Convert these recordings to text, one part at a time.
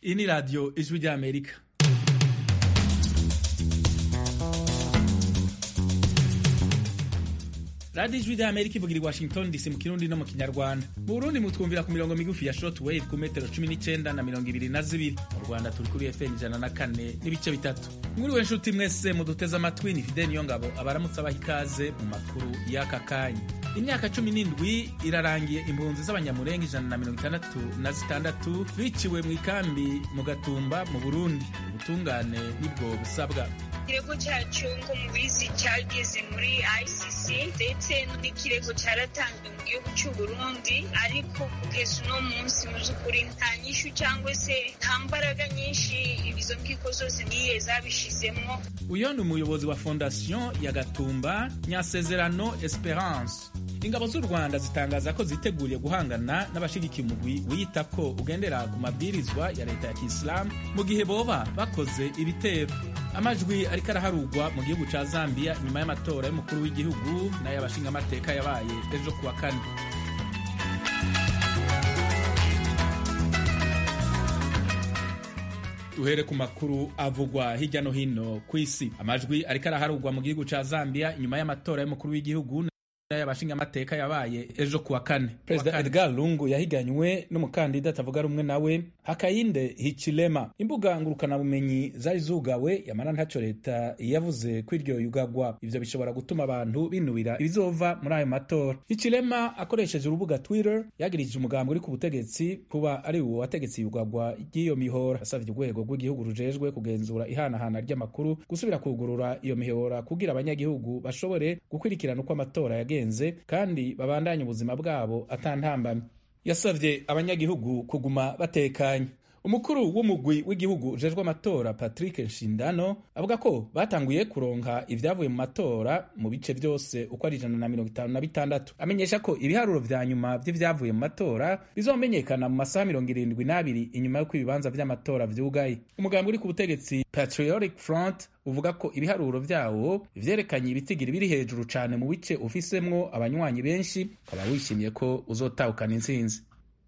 Iyi ni radiyo ijwi ry'Amerika. radiyo ijwi ry'Amerika ivugira i Washington DC mu Kirundi no mu Kinyarwanda. Mu Burundi mutwumvira ku mirongo migufi ya shortwave ku metero 19 na 22. Mu Rwanda turi kuri FM 104 n'ibice bitatu. Mwiriwe nshuti mwese muduteze amatwi, ni Fidel Niyongabo abaramutsa abaha ikaze mu makuru y'aka kanya. Imyaka 17 irarangiye impunzi z'abanyamurenge 166 biciwe mu ikambi mu Gatumba mu Burundi. Ubutungane nibwo busabwa. Ikirego cyacu ngo mubizi cyageze muri ICC ndetse n'ikirego cyaratanzwe mu gihugu cy'u Burundi, ariko kugeza uno munsi mu by'ukuri nta nyishu cyangwa se nta mbaraga nyinshi ibizo nkiko zose niye zabishizemo. Uyo ni umuyobozi wa Fondation ya Gatumba Nyasezerano Esperance. Ingabo z'u Rwanda zitangaza ko ziteguriye guhangana n'abashigikiye umugwi wiyita ko ugendera ku mabwirizwa ya leta ya Kisilamu mu gihe boba bakoze ibitero. Amajwi ariko araharugwa mu gihugu ca Zambia nyuma y'amatora y'umukuru w'igihugu n'ay'abashingamateka yabaye ejo kuwa kane. Duhere ku makuru avugwa hirya no hino ku isi. Amajwi ariko araharugwa mu gihugu ca Zambia nyuma y'amatora y'umukuru w'igihugu y'abashingamateka yabaye ejo kuwa kane. Perezida Edgar Lungu yahiganywe n'umukandida atavuga rumwe nawe Hakainde Hichilema. Imbuga ngurukana bumenyi zari zugawe, yamara ntaco leta yavuze ko iryo yugagwa ivyo bishobora gutuma abantu binubira ibizova muri ayo matora. Hichilema akoresheje urubuga Twitter yagirije umugambi uri ku butegetsi kuba ari uwo wategetse yugagwa ry'iyo mihora. Asavye urwego rw'igihugu rujejwe kugenzura ihanahana ry'amakuru gusubira kugurura iyo mihora kugira abanyagihugu bashobore gukurikirana uko amatora yagenze kandi babandanye ubuzima bwabo atantambamye. Yasavye abanyagihugu kuguma batekanye. Umukuru w'umugwi w'igihugu ujejwe amatora Patrick Nshindano avuga ko batanguye kuronka ivyavuye mu matora mu bice vyose uko ari 156. Amenyesha ko ibiharuro vya nyuma vy'ivyavuye mu matora bizomenyekana mu masaha 72 inyuma y'uko ibibanza vy'amatora vyugaye. Umugambi uri ku butegetsi Patriotic Front uvuga ko ibiharuro vyawo vyerekanye ibitigiri biri hejuru cane mu bice ufisemwo abanywanyi benshi, kaba wishimiye ko uzotahukana intsinzi.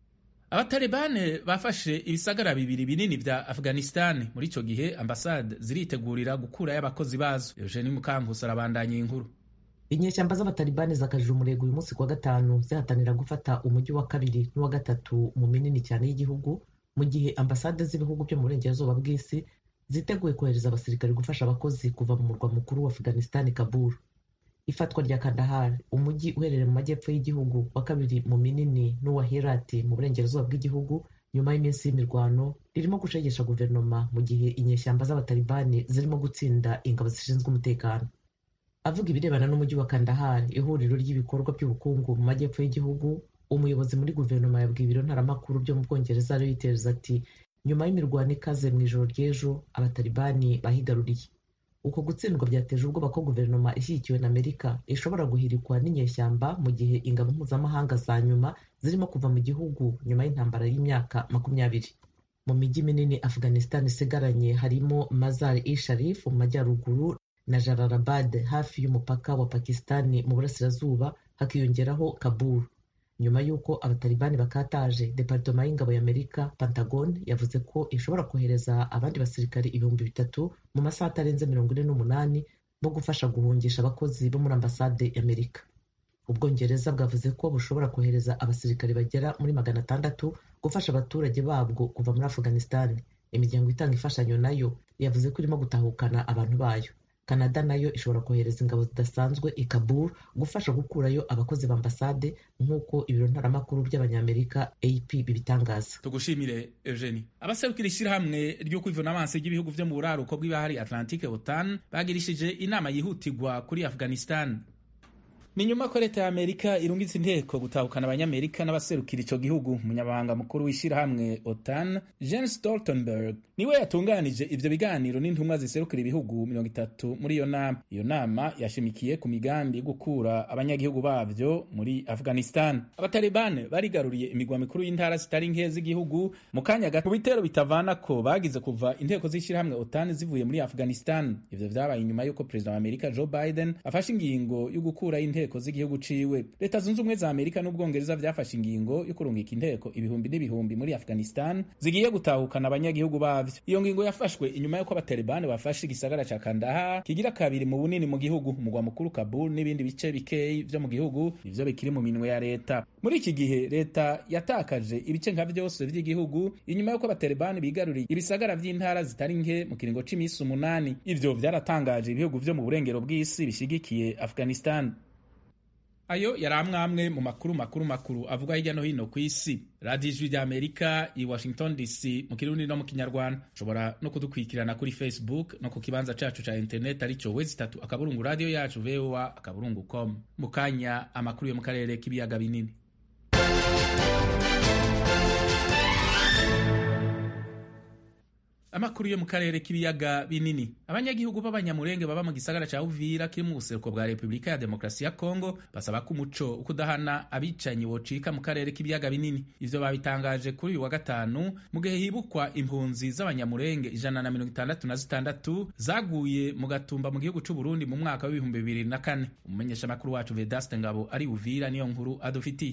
Abatalibane bafashe ibisagara bibiri binini vya Afghanistan. Muri ico gihe ambasade ziritegurira gukura y'abakozi bazo. Eugenie Mukankusi arabandanya inkuru. Inyeshyamba z'abatalibane zakajije umurego uyu munsi kwa gatanu zihatanira gufata umujyi wa kabiri n'uwa gatatu mu minini cyane y'igihugu, mu gihe ambasade z'ibihugu byo mu burengerazuba bw'isi ziteguye kohereza abasirikare gufasha abakozi kuva mu murwa mukuru wa Afghanistan, Kabul. Ifatwa rya Kandahar, umujyi uherereye mu majyepfo y'igihugu wa kabiri mu minini, n'uwa Herat mu burengerazuba bw'igihugu, nyuma y'iminsi y'imirwano, ririmo gushegesha guverinoma mu gihe inyeshyamba z'abatalibani zirimo gutsinda ingabo zishinzwe umutekano. Avuga ibirebana n'umujyi wa Kandahar, ihuriro ry'ibikorwa by'ubukungu mu majyepfo y'igihugu, umuyobozi muri guverinoma yabwiye ibiro ntaramakuru byo mu Bwongereza Reuters ati nyuma y'imirwano ikaze mu ijoro ry'ejo abatalibani bahigaruriye. Uko gutsindwa byateje ubwoba ko guverinoma ishyigikiwe na Amerika ishobora guhirikwa n'inyeshyamba mu gihe ingabo mpuzamahanga za nyuma zirimo kuva mu gihugu nyuma y'intambara y'imyaka 20. Mu mijyi minini Afghanistan isigaranye harimo Mazar-i-Sharif mu majyaruguru na Jalalabad hafi y'umupaka wa Pakistan mu burasirazuba, hakiyongeraho Kabul. Nyuma y'uko abatalibani bakataje, Departema y'ingabo y'Amerika Pentagon yavuze ko ishobora kohereza abandi basirikari 3,000 mu masaha atarenze 48 bo gufasha guhungisha abakozi bo muri ambasade y'Amerika. Ubwongereza bwavuze ko bushobora kohereza abasirikari bagera muri 600 gufasha abaturage babwo kuva muri Afghanistan. Imiryango itanga imfashanyo nayo yavuze ko irimo gutahukana abantu bayo. Canada nayo ishobora kohereza ingabo zidasanzwe i Kabul gufasha gukurayo abakozi ba ambasade, nk'uko ibiro ntaramakuru by'abanyamerika AP bibitangaza. Tugushimire Eugenie. Abaserukira ishirahamwe ryo kwivuna amaso y'ibihugu vyo mu buraruko bw'ibahari Atlantique OTAN bagirishije inama yihutirwa kuri Afghanistan. Ni nyuma ko leta ya Amerika irungitse inteko gutahukana abanyamerika n'abaserukira ico gihugu. Umunyabanga mukuru w'ishirahamwe OTAN Jens Stoltenberg niwe yatunganije ivyo biganiro n'intumwa ziserukira ibihugu 30 muri iyo nama. Iyo nama yashimikiye ku migambi gukura abanyagihugu bavyo muri Afghanistan. Abatalibane barigaruriye imigwa mikuru y'intara zitari nke z'igihugu mu kanya gato mu bitero bitavana ko bagize kuva inteko z'ishirahamwe OTAN zivuye muri Afghanistan. Ivyo vyabaye inyuma yuko Perezida wa Amerika Joe Biden afashe ingingo yo gukura inteko nteko z'igihugu ciwe. Leta zunze ubumwe za Amerika n'Ubwongereza vyafashe ingingo yo kurungika inteko ibihumbi n'ibihumbi muri Afghanistan zigiye gutahukana abanyagihugu bavyo. Iyo ngingo yafashwe inyuma y'uko abatalibani bafashe igisagara ca Kandahar kigira kabiri mu bunini mu gihugu, umugwa mukuru Kabul n'ibindi bice bikeyi vyo mu gihugu ivyo bikiri mu minwe ya leta. Muri iki gihe leta yatakaje ibice nka vyose vy'igihugu inyuma y'uko abatalibani bigaruriye ibisagara vy'intara zitari nke mu kiringo c'imisi 8. Ivyo vyaratangaje ibihugu vyo mu burengero bw'isi bishigikiye Afghanistan. Ayo yari amwe mu makuru avuga hirya no hino ku isi. Radio Ijwi rya Amerika i Washington DC mu Kirundi no mu Kinyarwanda. Ushobora no kudukurikirana kuri Facebook no ku kibanza cacu ca internet arico www.akaburungu radio yacu voa.com. Mukanya amakuru yo mu karere k'ibiyaga binini. Amakuru yo mu karere k'ibiyaga binini. Abanyagihugu b'abanyamurenge baba mu gisagara ca Uvira kiri mu buseruko bwa Republika ya Demokarasi ya Kongo basaba ko umuco ukudahana abicanyi wocika mu karere k'ibiyaga binini. Ivyo babitangaje kuri uyu wa gatanu mu gihe hibukwa impunzi z'abanyamurenge 166 zaguye mu gatumba mu gihugu c'u Burundi mu mwaka wa 2004. Umumenyesha makuru wacu Vedaste Ngabo ari Uvira niyo nkuru adufitiye.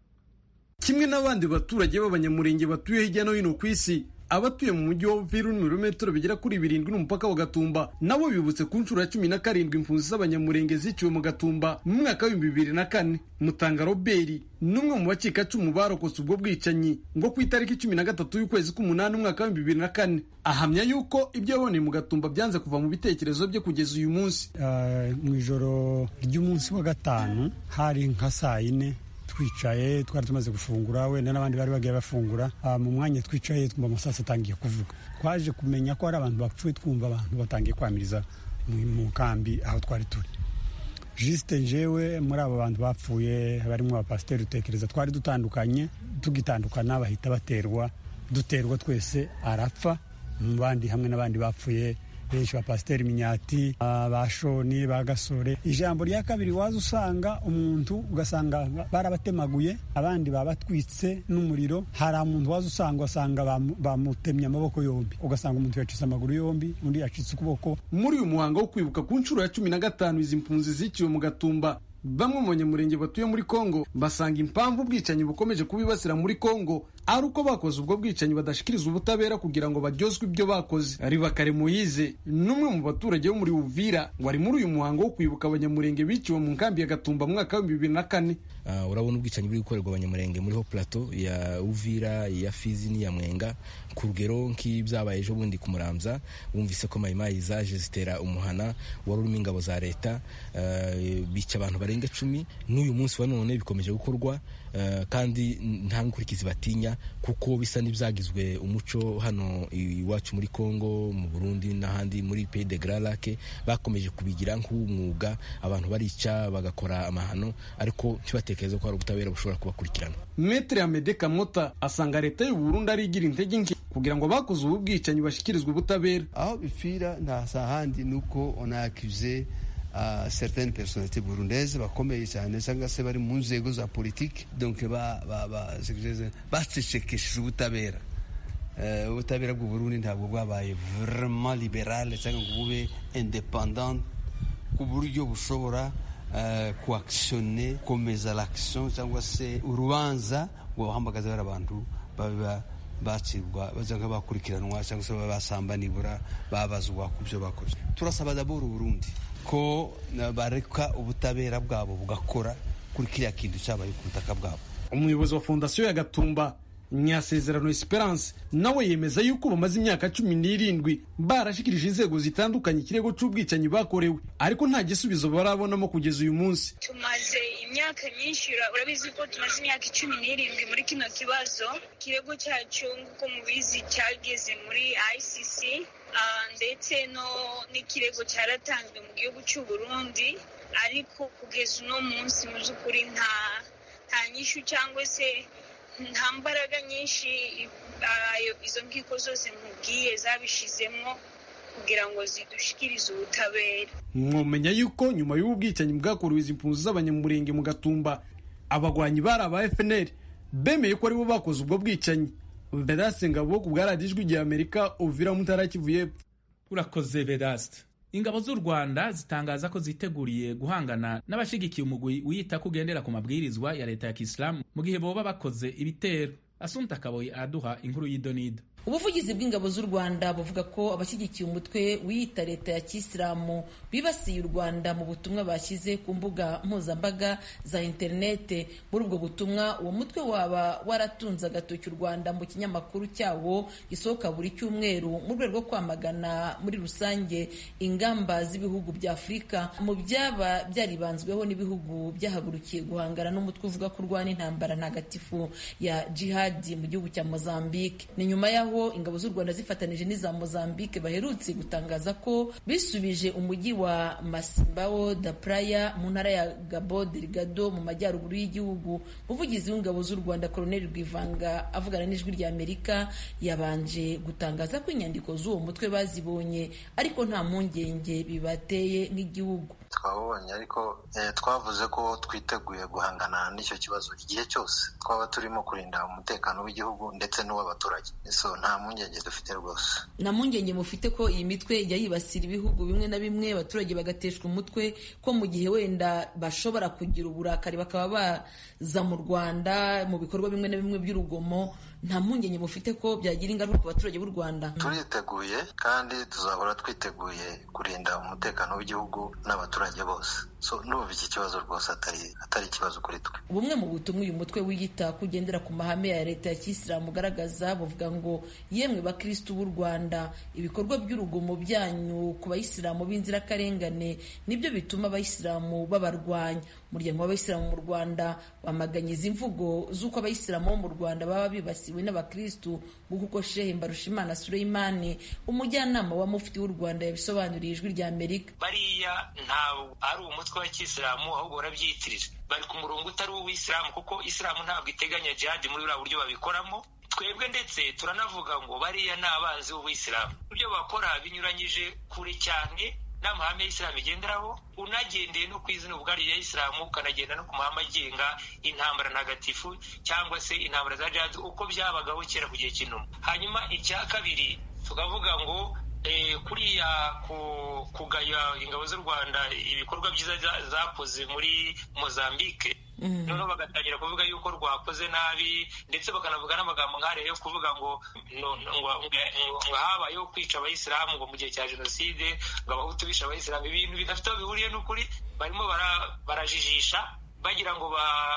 Kimwe n'abandi baturage b'abanyamurenge batuye hirya no hino ku isi, abatuye mu mujyi wa Uvira n'ibirometero bigera kuri 7 n'umupaka wa Gatumba nabo bibutse ku nshuro ya 17 impunzi z'abanyamurenge ziciwe mu Gatumba mu mwaka wa 2004. Mutanga Robert n'umwe mu bacikacumu barokotse ubwo bwicanyi ngo ku itariki 13 y'ukwezi k'umunani umwaka wa 2004 ahamya yuko ibyo yaboneye mu Gatumba byanze kuva mu bitekerezo bye kugeza uyu munsi. Mu ijoro ry'umunsi wa gatanu hari nka saa 4 twicaye, twari tumaze gufungura, wenda n'abandi bari bagiye bafungura. Mu mwanya twicaye twumva amasasa atangiye kuvuga. Twaje kumenya ko hari abantu bapfuye, twumva abantu batangiye kwamiriza mu kambi aho twari turi. Juste jewe muri abo bantu bapfuye barimo abapasiteri utekereza twari dutandukanye, tugitandukana bahita duterwa twese arapfa. Mu bandi hamwe n'abandi bapfuye benshi bapasiteri Minyati, bashoni, bagasore. Ijambo rya kabiri waza usanga umuntu ugasanga barabatemaguye, abandi babatwitse n'umuriro. Hari umuntu waza usanga bamutemye amaboko yombi, ugasanga umuntu yacitse amaguru yombi, undi yacitse ukuboko. Muri uyu muhango wo kwibuka ku nshuro ya 15 izi mpunzi ziciwe mu Gatumba, bamwe mu banyamurenge batuye muri Kongo basanga impamvu ubwicanyi bukomeje kubibasira muri Kongo ari uko bakoze ubwo bwicanyi badashikiriza ubutabera kugira ngo baryozwe ibyo bakoze. Ribakare Moyize n'umwe mu baturage bo muri Uvira wari muri uyu muhango wo kwibuka abanyamurenge biciwe mu nkambi ya Gatumba mu mwaka wa 2004. Urabona ubwicanyi buri gukorerwa abanyamurenge muri ho plateau ya Uvira, ya Fizi ni ya Mwenga, ku rugero nk'ibyabaye ejo bundi ku Muramza. Bumvise ko mayimayi zaje zitera umuhana wari urimo ingabo za leta, bica abantu barenga 10. N'uyu munsi wa none bikomeje gukorwa, kandi nta nkurikizi batinya kuko bisa n'ibyagizwe umuco hano iwacu muri Kongo, mu Burundi n'ahandi muri Pays de Grand Lac. Bakomeje kubigira nk'umwuga, abantu barica bagakora amahano ariko ntibatekereza ko hari ubutabera bushobora kubakurikirana. Maître Amede Kamota asanga leta y'u Burundi ari igira intege nke kugira ngo bakoze ubu bwicanyi bashikirizwe ubutabera. Aho bifira nta sahandi nuko on a accusé certaines personnalités burundaises bakomeye cyane cyangwa se bari mu nzego za politique, donc bacecekesheje ubutabera. Ubutabera bw'u Burundi ntabwo bwabaye vraiment libéral cyangwa ngo bube indépendant ku buryo bushobora kuactionner komeza l'action cyangwa se urubanza ngo bahambagaza abantu bacibwa bazanga bakurikiranwa cyangwa se basamba nibura babazwa ku byo bakoze. Turasaba d'abord u Burundi ko bareka ubutabera bwabo bugakora kuri kiriya kintu cyabaye ku butaka bwabo. Umuyobozi wa fondasiyo ya Gatumba Nyasezerano Esperance nawe yemeza yuko bamaze imyaka 17 barashikirije inzego zitandukanye ikirego cy'ubwicanyi bakorewe, ariko nta gisubizo barabonamo kugeza uyu munsi. Tumaze imyaka myinshi, urabizi ko tumaze imyaka 17 muri kino kibazo. Ikirego cyacu nk'uko mubizi cyageze muri ICC, ndetse n'ikirego cyaratanzwe mu gihugu cy'u Burundi, ariko kugeza uno munsi mu by'ukuri nta nyishu cyangwa se nta mbaraga nyinshi izo nkiko zose nkubwiye zabishizemo kugira ngo zidushikirize ubutabera. Mwomenya yuko nyuma y'ubu bwicanyi bwakorewe izi mpunzi z'abanyamurenge mu Gatumba, abagwanyi bari aba FNL bemeye ko aribo bakoze ubwo bwicanyi. Vedaste Ngabo ku bwa Radio Ijwi rya Amerika, Uvira mu Ntara ya Kivu y'Epfo. Urakoze Vedaste. ingabo z'u Rwanda zitangaza ko ziteguriye guhangana n'abashigikiye umugwi wiyita kugendera ku mabwirizwa ya leta ya Kisilamu mu gihe boba bakoze ibitero. Asumta Kaboyi aduha inkuru y'idonido. Ubuvugizi bw'ingabo z'u Rwanda buvuga ko abashyigikiye umutwe wiyita leta ya Kisilamu bibasiye u Rwanda mu butumwa bashyize ku mbuga mpuzambaga za interinete. Muri ubwo butumwa uwo mutwe waba waratunze agatoki u Rwanda mu kinyamakuru cyawo gisohoka buri cyumweru mu rwego rwo kwamagana muri rusange ingamba z'ibihugu bya Afurika mu byaba byaribanzweho n'ibihugu byahagurukiye guhangana n'umutwe uvuga ko urwana intambara ntagatifu ya jihadi mu gihugu cya Mozambique. Ni nyuma yaho ingabo z'u Rwanda zifatanije n'iza Mozambique baherutse gutangaza ko bisubije umujyi wa Masimbao da Praia mu ntara ya Cabo Delgado mu majyaruguru y'igihugu. Umuvugizi w'ingabo z'u Rwanda Colonel Rwivanga avugana n'ijwi rya Amerika yabanje gutangaza ko inyandiko z'uwo mutwe bazibonye ariko nta mpungenge bibateye nk'igihugu. Twabonye ariko twavuze ko twiteguye guhangana n'icyo kibazo igihe cyose twaba turimo kurinda umutekano w'igihugu ndetse n'uw'abaturage. So nta mpungenge dufite rwose. Nta mpungenge mufite ko iyi mitwe ijya yibasira ibihugu bimwe na bimwe abaturage bagateshwa umutwe ko mu gihe wenda bashobora kugira uburakari bakaba baza mu Rwanda mu bikorwa bimwe na bimwe by'urugomo? Nta mpungenge mufite ko byagira ingaruka ku baturage b'u Rwanda? Turiteguye kandi tuzahora twiteguye kurinda umutekano w'igihugu n'abaturage bose. So ndumva iki kibazo rwose atari ikibazo kuri twe. Bumwe mu butumwa uyu mutwe wiyita kugendera ku mahame ya leta ya Kisilamu ugaragaza buvuga ngo yemwe bakristo b'u Rwanda, ibikorwa by'urugomo byanyu ku bayisilamu b'inzirakarengane nibyo bituma abayisilamu babarwanya. Umuryango w'abayisilamu mu Rwanda wamaganye izi mvugo z'uko abayisilamu bo mu Rwanda baba bibasiwe n'abakristo nk'uko Sheikh Mbarushimana Suleimani umujyanama wa mufti w'u Rwanda yabisobanuriye ijwi rya Amerika. Bariya ntawe ari umutwe wa Kisilamu ahubwo barabyitirira, bari ku murongo utari uw'Isilamu kuko Isilamu ntabwo iteganya jihad muri buriya buryo babikoramo. Twebwe ndetse turanavuga ngo bariya ni abanzi b'Isilamu. Ibyo bakora binyuranyije kure cyane n'amahame y'Isilamu igenderaho, unagendeye no ku izina ubwaryo ya Isilamu ukanagenda no ku mahame agenga intambara ntagatifu cyangwa se intambara za jihad uko byabagaho kera ku gihe cy'intumwa. Hanyuma icya kabiri tukavuga ngo kuriya kugaya ingabo z'u Rwanda ibikorwa byiza zakoze muri Mozambique, noneho bagatangira kuvuga yuko rwakoze nabi ndetse bakanavuga n'amagambo nk'ariya yo kuvuga ngo habayeho kwica abayisilamu ngo mu gihe cya jenoside ngo abahutu bishe abayisilamu. Ibintu bidafite aho bihuriye n'ukuri, barimo barajijisha bagira ngo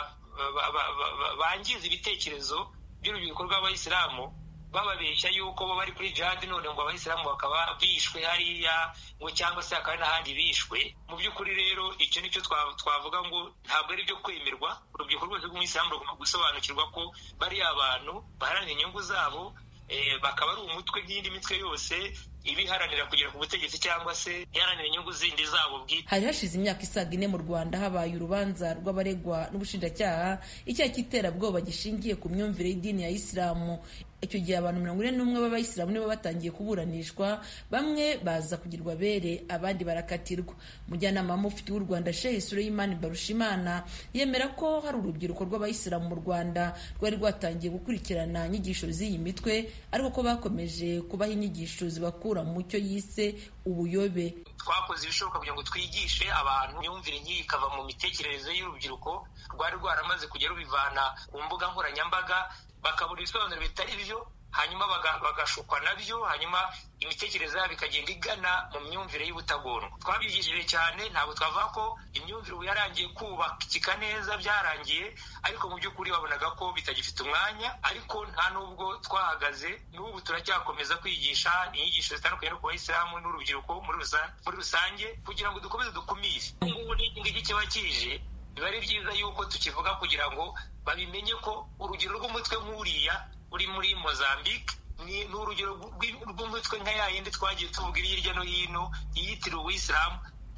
bangize ibitekerezo by'urubyiruko rw'abayisilamu bababeshya yuko bo bari kuri jihad, none ngo abayisilamu bakaba bishwe hariya ngo cyangwa se hakaba n'ahandi bishwe. Mu by'ukuri rero icyo nicyo twavuga ngo ntabwo ari byo kwemerwa. Urubyiruko rwose rw'umuyisilamu rugomba gusobanukirwa ko bariya abantu baharanira inyungu zabo, bakaba ari umutwe nk'indi mitwe yose ibiharanira kugera ku butegetsi cyangwa se iharanira inyungu zindi zabo bwite. Hari hashize imyaka isaga 4 mu Rwanda habaye urubanza rw'abaregwa n'ubushinjacyaha icyaha cy'iterabwoba gishingiye ku myumvire y'idini ya Isilamu. Icyo gihe abantu 41 b'abayisilamu nibo batangiye kuburanishwa, bamwe baza kugirwa bere abandi barakatirwa. Mujyanama mufti w'u Rwanda Sheikh Suleimani Mbarushimana yemera ko hari urubyiruko rw'abayisilamu mu Rwanda rwari rwatangiye gukurikirana inyigisho z'iyi mitwe ariko ko bakomeje kubaha inyigisho zibakura mu cyo yise ubuyobe. Twakoze ibishoboka kugira ngo twigishe abantu imyumvire nk'iyi ikava mu mitekerereze y'urubyiruko rwari rwaramaze kujya rubivana ku mbuga nkoranyambaga, bakabura ibisobanuro bitari byo, hanyuma bagashukwa nabyo, hanyuma imitekerereze yabo ikagenda igana mu myumvire y'ubutagondwa. Twabyigishije cyane, ntabwo twavuga ko imyumvire ubu yarangiye kubakika neza byarangiye, ariko mu by'ukuri babonaga ko bitagifite umwanya. Ariko nta nubwo twahagaze, n'ubu turacyakomeza kwigisha inyigisho zitandukanye no ku bayisilamu n'urubyiruko muri rusange kugira ngo dukomeze dukumire. Ubu n'iki kiba kije, biba ari byiza yuko tukivuga kugira ngo babimenye ko urugero rw'umutwe nk'uriya uri muri Mozambique ni urugero rw'umutwe nka yayindi twagiye tuvuga hirya no hino yitiriwe Uwisilamu,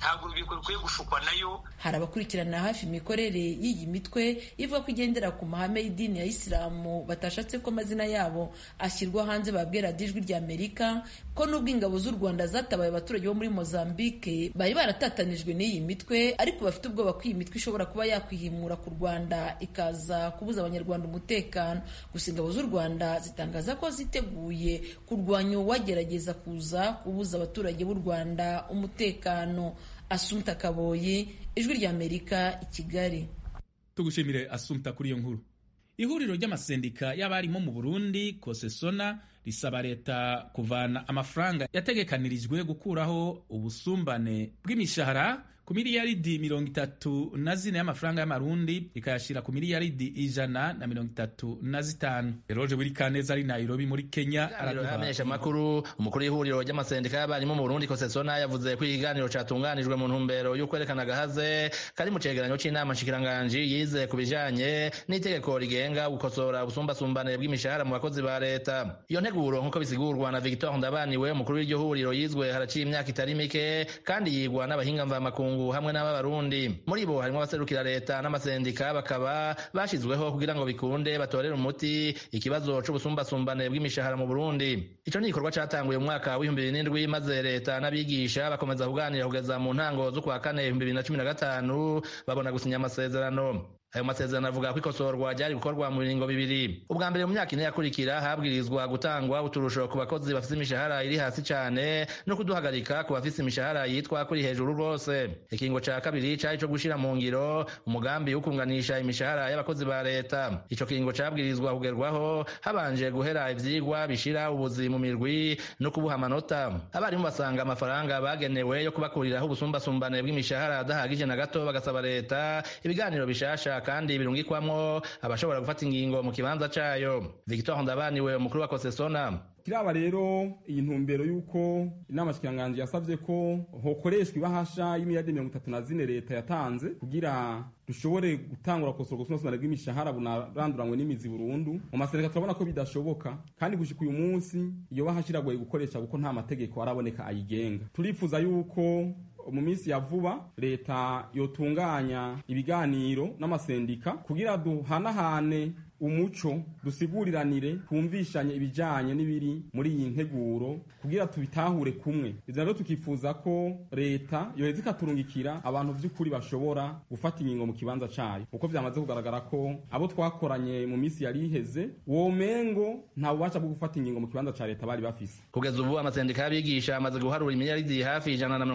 ntabwo urubyiruko rukwiye gushukwa nayo. Hari abakurikirana hafi imikorere y'iyi mitwe ivuga ko igendera ku mahame y'idini ya Isilamu batashatse ko amazina yabo ashyirwa hanze. Babwira Ijwi rya Amerika ko nubwo ingabo z'u Rwanda zatabaye abaturage bo muri Mozambique bari baratatanijwe n'iyi mitwe, ariko bafite ubwoba ko iyi mitwe ishobora kuba yakwihimura ku Rwanda ikaza kubuza abanyarwanda umutekano. Gusa ingabo z'u Rwanda zitangaza ko ziteguye kurwanya uwagerageza kuza kubuza abaturage b'u Rwanda umutekano. Asumta Kaboyi, Ijwi rya Amerika, i Kigali. Tugushimire Asumta kuri iyo nkuru. Ihuriro ry'amasendika y'abarimo mu Burundi Kosesona risaba leta kuvana amafaranga yategekanirijwe gukuraho ubusumbane bw'imishahara ku miliyaridi 34 y'amafaranga y'amarundi ikayashira ku miliyaridi 135. Roger Wirikaneza ari Nairobi muri Kenya araduhamenyesha makuru. Umukuru w'ihuriro ry'amasendika y'abarimo mu Burundi Kosesona yavuze ko ikiganiro catunganijwe mu ntumbero yo kwerekana gahaze kari mu cegeranyo c'inama nshikiranganje yize ku bijanye n'itegeko rigenga gukosora ubusumbasumbane bw'imishahara mu bakozi ba leta. Iyo nteguro nk'uko bisigurwa na Victor Ndabaniwe umukuru w'iryo huriro yizwe haraciye imyaka itari mike kandi yigwa n'abahinga mvamakungu hamwe n'abarundi. Muri bo harimo abaserukira leta n'amasendika bakaba bashizweho kugira ngo bikunde batorere umuti ikibazo c'ubusumbasumbane bw'imishahara mu Burundi. Ico ni igikorwa catanguye mu mwaka wa 2007 maze leta n'abigisha bakomeza kuganira kugeza mu ntango zo kwa kane 2015 babona gusinya amasezerano. Ayo masezerano avuga ko ikosorwa ryari gukorwa mu biringo bibiri. Ubwa mbere mu myaka ine yakurikira habwirizwa gutangwa uturusho ku bakozi bafite imishahara iri hasi cyane no kuduhagarika ku bafite imishahara yitwa kuri hejuru rwose. Ikingo ca kabiri cari co gushira mu ngiro umugambi wo kunganisha imishahara y'abakozi ba leta. Ico kingo cabwirizwa kugerwaho habanje guhera ivyigwa bishira ubuzi mu mirwi no kubuha amanota. Abarimu basanga amafaranga bagenewe yo kubakuriraho ubusumbasumbane bw'imishahara adahagije na gato, bagasaba leta ibiganiro bishasha kandi birungikwamwo abashobora gufata ingingo mu kibanza cayo. Victor Ndabaniwe umukuru wa Kosesona kiraba rero iyi ntumbero yuko inama shikiranganje yasavye ko hokoreshwa ibahasha y'imiliyardi 34 leta yatanze kugira dushobore gutangura kosora gusumbasumbane bw'imishahara bunaranduranywe n'imizi burundu. Mu masendika turabona ko bidashoboka kandi gushika uyu munsi iyo bahasha iragoye gukoresha kuko nta mategeko araboneka ayigenga. Turifuza yuko mu minsi ya vuba leta yotunganya ibiganiro n'amasendika kugira duhanahane umuco, dusiguriranire, twumvishanye ibijanye n'ibiri muri iyi nteguro kugira tubitahure kumwe. Ivyo rero tukifuza ko leta yoheza ikaturungikira abantu vy'ukuri bashobora gufata ingingo mu kibanza cayo, kuko vyamaze kugaragara ko abo twakoranye mu minsi yari iheze womengo nta bubasha bwo gufata ingingo mu kibanza ca leta bari bafise. Kugeza ubu amasendika y'abigisha amaze guharura imiliyaridi hafi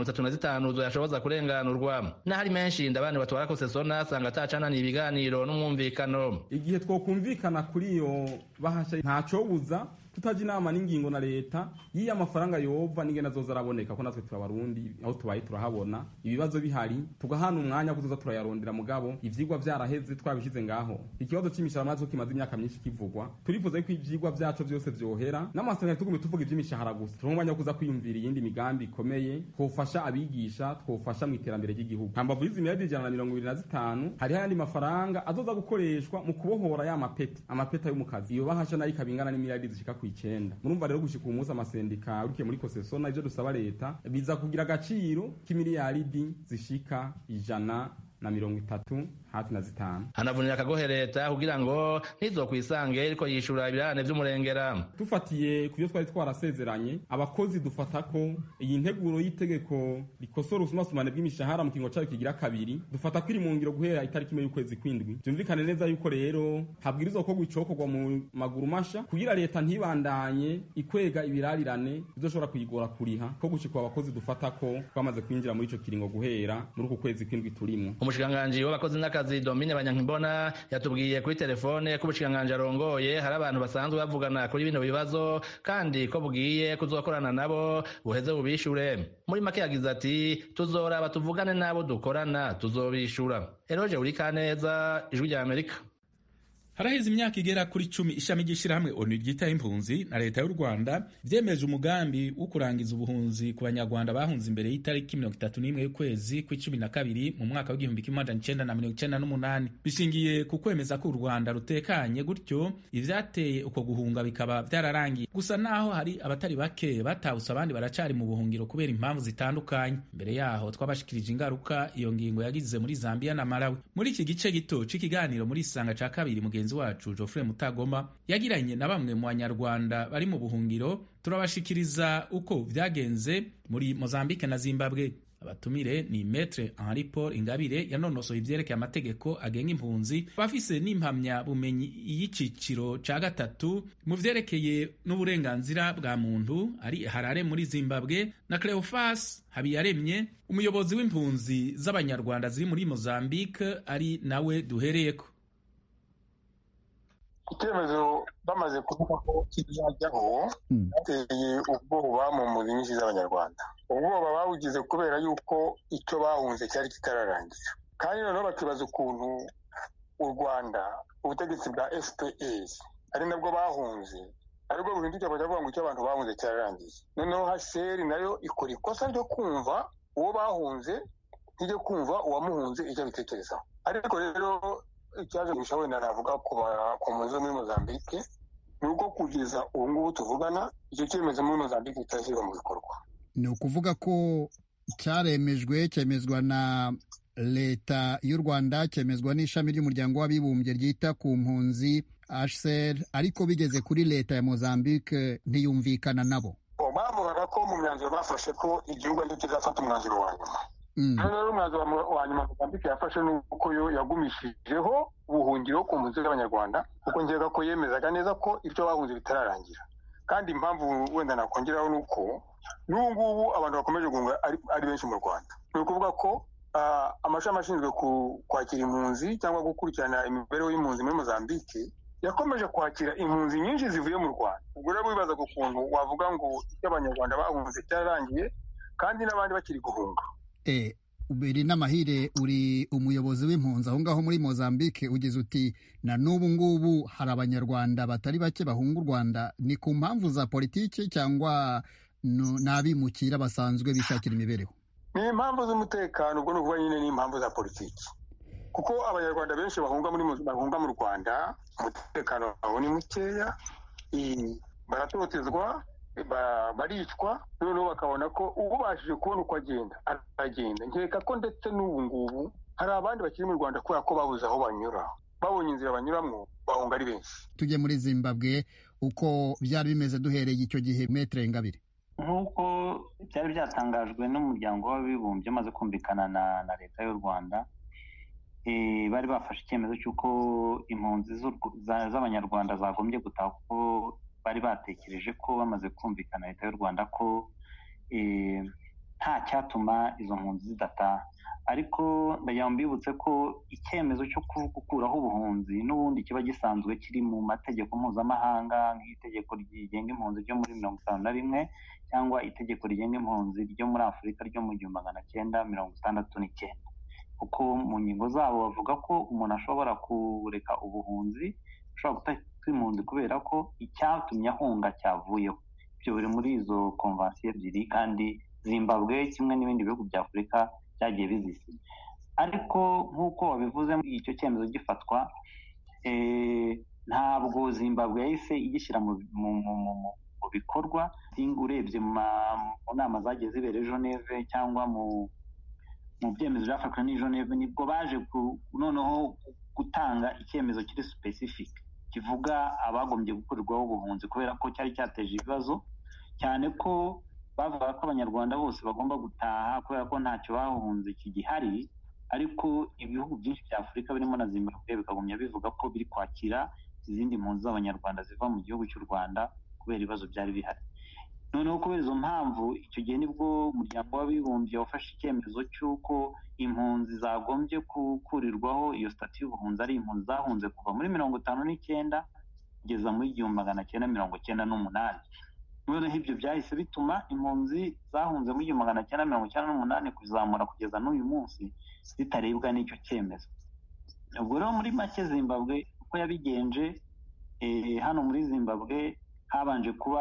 135 zoyashoboza kurenganurwa. N'ahari menshi Ndabaniwe batwara Kosesona asanga atacananiye ibiganiro n'umwumvikano. Igihe twumvikana kuri iyo bahasha ntacobuza tutaje inama n'ingingo na leta yiya amafaranga yova n'ingena zoza araboneka ko natwe turabarundi aho tubaye turahabona ibibazo bihari tugahana umwanya kuzoza turayarondera mugabo ivyigwa vyaraheze twabishize ngaho. Ikibazo c'imishahara maze kimaze imyaka myinshi kivugwa, turifuza ko ivyigwa vyacu vyose vyohera n'amasanga tugume tuvuga ivy'imishahara gusa. Turumwanya kuza kwiyumvira iyindi migambi ikomeye twofasha abigisha, twofasha mu iterambere ry'igihugu. Hambavu y'izi miliyardi 125 hari ayandi mafaranga azoza gukoreshwa mu kubohora ya amapeta y'umukazi. Iyo bahasha nayo ikabingana n'imiliyardi zishika ku 9. Murumva rero gushika umunsi amasendika urukiye muri Kosesona ivyo dusaba leta biza kugira agaciro k'imiliyaridi zishika 135 hafi na 5. Anavunira akagohe leta kugira ngo ntizokwisange iriko yishura ibirane vy'umurengera. Tufatiye kubyo twari twarasezeranye abakozi dufata ko iyi nteguro y'itegeko rikosora ubusumbasumbane bw'imishahara mu kingo cyayo kigira kabiri dufata ko iri mu ngiro guhera itariki 1 y'ukwezi kw'indwi. Byumvikane neza yuko rero habwirizwa ko gucokorwa mu maguru masha kugira leta ntibandanye ikwega ibirarirane bizoshobora kuyigora kuriha ko gushika abakozi dufata ko twamaze kwinjira muri ico kiringo guhera muri uku kwezi kw'indwi turimo. Umushikiranganji w'abakozi n'akazi Domine Banyankimbona yatubwiye kuri telefone ko ubushikiranganje arongoye hari abantu basanzwe bavugana kuri bino bibazo kandi ko bugiye kuzokorana nabo buheze bubishure. Muri make yagize ati tuzoraba tuvugane nabo dukorana tuzobishura. Eroje Urikaneza, Ijwi rya Amerika. haraheze imyaka igera kuri 10 ishami ry'ishirahamwe ONU ryitaho impunzi na leta y'u Rwanda vyemeje umugambi wo kurangiza ubuhunzi ku banyarwanda bahunze imbere y'itariki 31 y'ukwezi kwa12 mu mwaka w'1998 bishingiye ku kwemeza ko u Rwanda rutekanye, gutyo ivyateye uko guhunga bikaba vyararangiye. Gusa naho hari abatari bake batawusa, abandi baracari mu buhungiro kubera impamvu zitandukanye. Mbere yaho twabashikirije ingaruka iyo ngingo yagize muri Zambia na Malawi. Muri iki gice gito c'ikiganiro muri Isanga ca kabiri, mugenzi wacu Geoffrey Mutagoma yagiranye na bamwe mu banyarwanda bari mu buhungiro, turabashikiriza uko vyagenze muri Mozambique na Zimbabwe. Abatumire ni Maître Henri Paul Ingabire yanonosoye ivyerekeye amategeko agenga impunzi, bafise n'impamya bumenyi y'iciciro ca gatatu mu vyerekeye n'uburenganzira bwa muntu, ari Harare muri Zimbabwe, na Cleophas Habiyaremye, umuyobozi w'impunzi z'abanyarwanda ziri muri Mozambique, ari nawe duhereyeko. Icyemezo bamaze kuvuga ko kizajyaho bateye ubwoba mu mpunzi nyinshi z'abanyarwanda. Ubwoba bawugize kubera yuko icyo bahunze cyari kitararangira, kandi noneho bakibaza ukuntu u Rwanda, ubutegetsi bwa FPR ari nabwo bahunze, aribwo buhindukira bakavuga ngo icyo abantu bahunze cyararangiye. Noneho HCR nayo ikora ikosa ryo kumva uwo bahunze ntijye kumva uwamuhunze icyo abitekerezaho. Ariko rero icyaje gushya wenda navuga ku mpunzi muri Mozambique ni uko kugeza ubu ngubu tuvugana icyo cyemezo muri Mozambique kitashyirwa mu bikorwa. Ni ukuvuga ko cyemezwa na leta y'u Rwanda, cyemezwa n'ishami ry'umuryango w'abibumbye ryita ku mpunzi HCR, ariko bigeze kuri leta ya Mozambique ntiyumvikana nabo. Bavugaga ko mu myanzuro bafashe ko igihugu aricyo kizafata umwanzuro wa nyuma. Rero umwanzuro wa nyuma Mozambique yafashe nuko yo yagumishijeho ubuhungiro ku mpunzi z'abanyarwanda, kuko ngega ko yemezaga neza ko ibyo bahunze bitararangira. Kandi impamvu wenda nakongeraho ni uko n'ubu ngubu abantu bakomeje guhunga ari benshi mu Rwanda. Ni ukuvuga ko amashami ashinzwe kwakira impunzi cyangwa gukurikirana imibereho y'impunzi muri Mozambique yakomeje kwakira impunzi nyinshi zivuye mu Rwanda. Ubwo rero wibazaga ukuntu wavuga ngo icyo abanyarwanda bahunze cyararangiye kandi n'abandi bakiri guhunga. Ubiri n'amahire, uri umuyobozi w'impunzi aho ngaho muri Mozambique, ugize uti na n'ubu ngubu hari abanyarwanda batari bake bahunga u Rwanda. Ni ku mpamvu za politiki cyangwa n'abimukira basanzwe bishakira imibereho? Ni impamvu z'umutekano, ubwo ni ukuvuga nyine ni impamvu za politiki, kuko abanyarwanda benshi bahunga mu Rwanda umutekano wabo ni mukeya, baratotezwa, baricwa, noneho bakabona ko ubashije kubona uko aragenda. Nkeka ko ndetse n'ubu ngubu hari abandi bakiri mu Rwanda kubera ko babuze aho banyura, babonye inzira banyuramo bahunga ari benshi. Tujye muri Zimbabwe, uko byari bimeze duhereye icyo gihe, Maître Ingabire. Nk'uko byari byatangajwe n'umuryango w'abibumbye umaze kumvikana na leta y'u Rwanda, bari bafashe icyemezo cy'uko impunzi z'abanyarwanda zagombye gutaha, kuko bari batekereje ko bamaze kumvikana leta y'u Rwanda ko nta cyatuma izo mpunzi zidataha. Ariko ndagira ngo mbibutse ko icyemezo cyo gukuraho ubuhunzi n'ubundi kiba gisanzwe kiri mu mategeko mpuzamahanga, nk'itegeko rigenga impunzi ryo muri 1951 cyangwa itegeko rigenga impunzi ryo muri Afurika ryo mu 1969, kuko mu ngingo zabo bavuga ko umuntu ashobora kureka ubuhunzi, ashobora gutaka impunzi kubera ko icyatumye ahunga cyavuyeho. Ibyo biri muri izo konvansiyo ebyiri, kandi Zimbabwe kimwe n'ibindi bihugu bya Afurika byagiye bizisinya. Ariko nk'uko wabivuze, icyo cyemezo gifatwa, ntabwo Zimbabwe yahise igishyira mu bikorwa. Urebye mu nama zagiye zibera Geneve cyangwa mu byemezo byafashwe n'i Geneve, nibwo baje noneho gutanga icyemezo kiri specific kivuga abagombye gukorerwaho ubuhunzi, kubera ko cyari cyateje ibibazo cyane ko bavuga ko abanyarwanda bose bagomba gutaha kubera ko ntacyo bahunze kigihari. Ariko ibihugu byinshi bya Afurika birimo na Zimbabwe bikagumya bivuga ko biri kwakira izindi mpunzi z'abanyarwanda ziva mu gihugu cy'u Rwanda kubera ibibazo byari bihari. Noneho kubera izo mpamvu, icyo gihe nibwo umuryango w'abibumbye wafashe icyemezo cy'uko impunzi zagombye gukurirwaho iyo stati y'ubuhunzi ari impunzi zahunze kuva muri 1959 kugeza muri 1998. Noneho ibyo byahise bituma impunzi zahunze muri 1998 kuzamura kugeza n'uyu munsi zitarebwa n'icyo cyemezo. Ubwo rero muri make Zimbabwe uko uko yabigenje hano muri Zimbabwe habanje kuba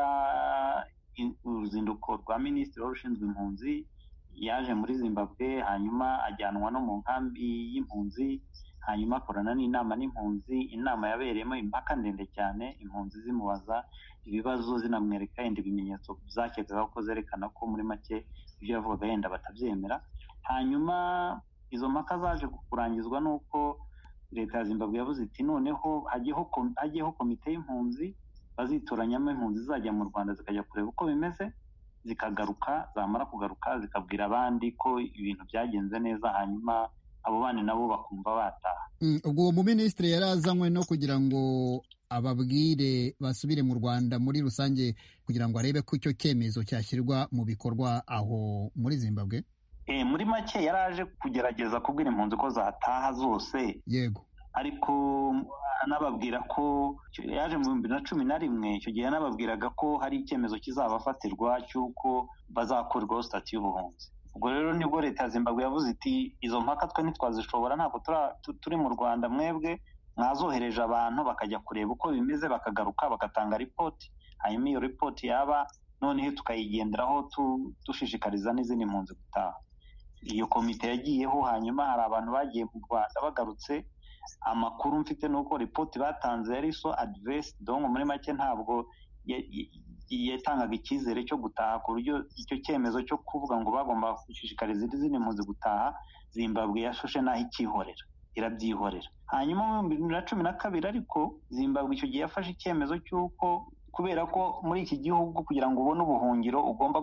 uruzinduko rwa minisitiri wari ushinzwe impunzi, yaje muri Zimbabwe hanyuma ajyanwa no mu nkambi y'impunzi, hanyuma akorana n'inama n'impunzi, inama yabereyemo impaka ndende cyane, impunzi zimubaza ibibazo zinamwereka yenda ibimenyetso zakekaga ko zerekana ko muri make ibyo yavugaga yenda batabyemera. Hanyuma izo mpaka zaje kurangizwa n'uko leta ya Zimbabwe yavuze iti noneho hagiyeho komite y'impunzi, bazitoranyamo impunzi zizajya mu Rwanda zikajya kureba uko bimeze, zikagaruka, zamara kugaruka zikabwira abandi ko ibintu byagenze neza, hanyuma abo bandi nabo bakumva bataha. Ubwo uwo muminisitiri yari azanywe no kugira ngo ababwire basubire mu Rwanda muri rusange, kugira ngo arebe ko icyo cyemezo cyashyirwa mu bikorwa aho muri Zimbabwe. Muri make yari aje kugerageza kubwira impunzi ko zataha zose, yego, ariko anababwira ko yaje mu 2011, icyo gihe anababwiraga ko hari icyemezo kizabafatirwa cy'uko bazakorerwaho sitati y'ubuhunzi. Ubwo rero nibwo leta ya Zimbabwe yavuze iti izo mpaka twe ntitwazishobora, ntabwo turi mu Rwanda, mwebwe mwazohereje abantu bakajya kureba uko bimeze, bakagaruka bagatanga ripoti, hanyuma iyo ripoti yaba noneho tukayigenderaho dushishikariza n'izindi mpunzi gutaha. Iyo komite yagiyeho, hanyuma hari abantu bagiye mu Rwanda bagarutse, amakuru mfite nuko ripoti batanze yari so adverse, donc muri make ntabwo yatangaga icyizere cyo gutaha, ku buryo icyo cyemezo cyo kuvuga ngo bagomba gushishikariza izindi mpunzi gutaha, Zimbabwe yashushe naho ikihorera, irabyihorera. Hanyuma mu 2012 ariko Zimbabwe icyo gihe yafashe icyemezo cy'uko kubera ko muri iki gihugu kugira ngo ubone ubuhungiro ugomba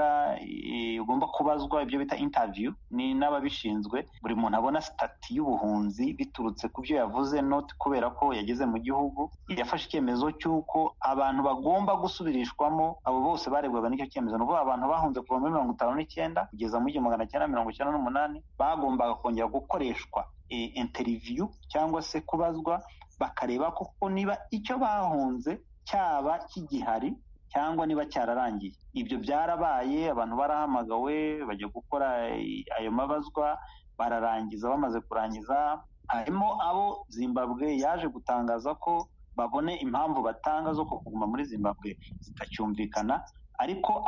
kubazwa ibyo bita interview ni n'ababishinzwe, buri muntu abona stati y'ubuhunzi biturutse ku byo yavuze, not kubera ko yageze mu gihugu. Yafashe icyemezo cy'uko abantu bagomba gusubirishwamo, abo bose barebwaga n'icyo cyemezo, n'ubu abantu bahunze kuva muri 1959 kugeza muri 1998 bagombaga kongera gukoreshwa interview cyangwa se kubazwa, bakareba koko niba icyo bahunze cyaba kigihari cyangwa niba cyararangiye. Ibyo byarabaye, abantu barahamagawe bajya gukora ayo mabazwa, bararangiza. Bamaze kurangiza, harimo abo Zimbabwe yaje gutangaza ko babone impamvu batanga zo kuguma muri Zimbabwe zitacyumvikana, ariko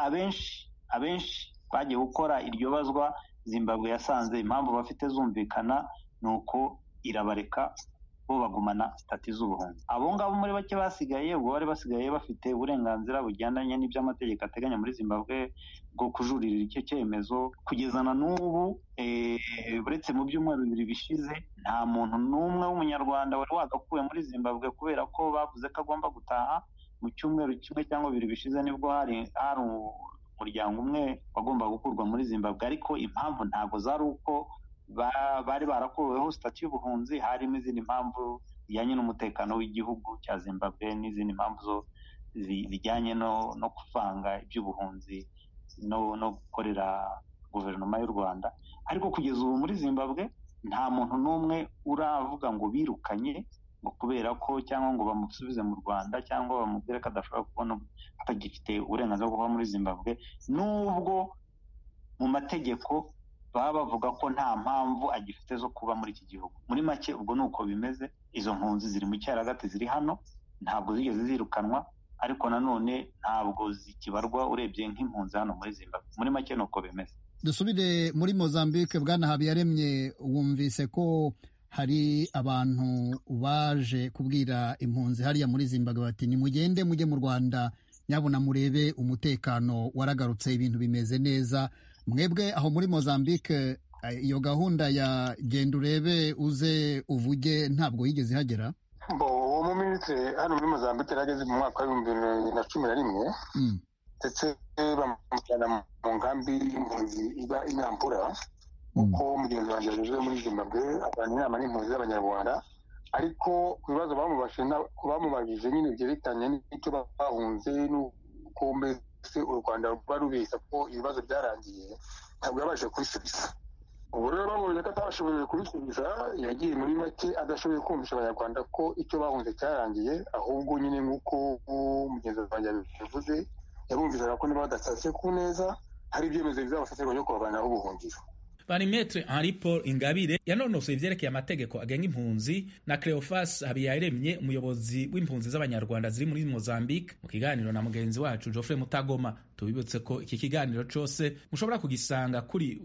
abenshi bagiye gukora iryo bazwa, Zimbabwe yasanze impamvu bafite zumvikana, nuko irabareka bo bagumana stati z'ubuhunzi. Abo ngabo muri bake basigaye, ubwo bari basigaye bafite uburenganzira bugendanye n'iby'amategeko ateganya muri Zimbabwe bwo kujuririra icyo cyemezo. Kugeza na n'ubu uretse mu byumweru 2 bishize, nta muntu n'umwe w'umunyarwanda wari wagakuwe muri Zimbabwe kubera ko bavuze ko agomba gutaha. Mu cyumweru 1 cyangwa 2 bishize nibwo hari umuryango umwe wagomba gukurwa muri Zimbabwe, ariko impamvu ntabwo zari uko bari barakuweho stati y'ubuhunzi, harimo izindi mpamvu zijyanye n'umutekano w'igihugu cya Zimbabwe n'izindi mpamvu zijyanye no kuvanga iby'ubuhunzi no gukorera guverinoma y'u Rwanda. Ariko kugeza ubu muri Zimbabwe nta muntu n'umwe uravuga ngo birukanye ngo kubera ko, cyangwa ngo bamusubize mu Rwanda, cyangwa bamubwire ko adashobora kubona atagifite uburenganzira bwo kuba muri Zimbabwe, nubwo mu mategeko baba bavuga ko nta mpamvu agifite zo kuba muri iki gihugu. Muri make ubwo nuko bimeze. Izo mpunzi ziri mu cyaragati, ziri hano, ntabwo zigeze zirukanwa, ariko nanone ntabwo zikibarwa urebye nk'impunzi hano muri Zimbabwe. Muri make nuko bimeze. Dusubire muri Mozambique. Bwana Habiyaremye, wumvise ko hari abantu baje kubwira impunzi hariya muri Zimbabwe bati nimugende mujye mu Rwanda, nyabuna murebe umutekano waragarutse, ibintu bimeze neza. Mwebwe aho muri Mozambique iyo gahunda ya genda urebe uze uvuge ntabwo yigeze ihagera? Uwo muminisitiri hano muri Mozambique yarageze mu mwaka wa 2011 ndetse bamujyana mu nkambi y'impunzi iba Inyampura, uko mugenzi wanjye yaje muri Zimbabwe agirana inama n'impunzi z'abanyarwanda, ariko ku bibazo bamubajije nyine byerekanye n'icyo bahunze n'uko mbese u Rwanda ruba rubeshya ko ibibazo byarangiye, ntabwo yabashije kubisubiza. Ubu rero babonye ko atabashoboye kubisubiza, yagiye muri make adashoboye kumvisha abanyarwanda ko icyo bahunze cyarangiye, ahubwo nyine nk'uko mugenzi wanjye yabivuze, yabumvizaga ko niba badashatse ku neza hari ibyemezo bizabafatirwa byo kubavanaho ubuhungiro. bari Maître Henri Paul Ingabire yanonosoye ivyerekeye amategeko agenga impunzi na Cleophas Habiyaremye umuyobozi w'impunzi z'abanyarwanda ziri muri Mozambique mu kiganiro na mugenzi wacu Geoffrey Mutagoma. Tubibutse ko iki kiganiro cose mushobora kugisanga kuri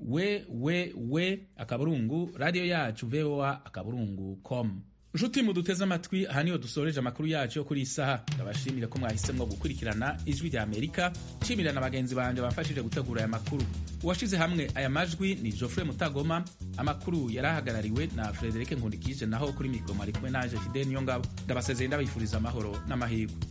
radio yacu voa.com. Nshuti muduteze amatwi, aha niho dusoreje amakuru yacu yo kuri isaha. Ndabashimire ko mwahisemwo gukurikirana Ijwi rya Amerika. Nshimira na bagenzi banje bamfashije gutegura aya makuru. Uwashize hamwe aya majwi ni Geoffrey Mutagoma. Amakuru yarahagarariwe na Frederic Nkundikije, naho kuri mikro mwari kumwe naje Fidel Niyongabo. Ndabasezeye ndabifuriza amahoro n'amahirwe.